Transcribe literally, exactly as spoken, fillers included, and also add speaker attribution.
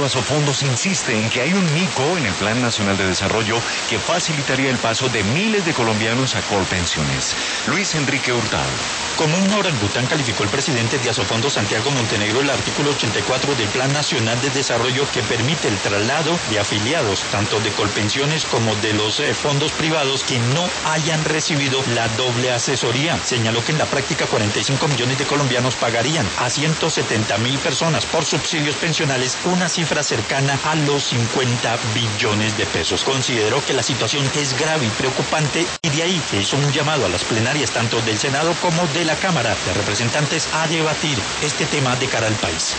Speaker 1: Asofondos insiste en que hay un mico en el Plan Nacional de Desarrollo que facilitaría el paso de miles de colombianos a Colpensiones. Luis Enrique Hurtado.
Speaker 2: Como un orangután calificó el presidente de Asofondos, Santiago Montenegro, el artículo ochenta y cuatro del Plan Nacional de Desarrollo que permite el traslado de afiliados, tanto de Colpensiones como de los eh, fondos privados que no hayan recibido la doble asesoría. Señaló que en la práctica cuarenta y cinco millones de colombianos pagarían a ciento setenta mil personas por subsidios pensionales, una cifra cercana a los cincuenta billones de pesos. Consideró que la situación es grave y preocupante y de ahí se hizo un llamado a las plenarias tanto del Senado como de la Cámara de Representantes a debatir este tema de cara al país.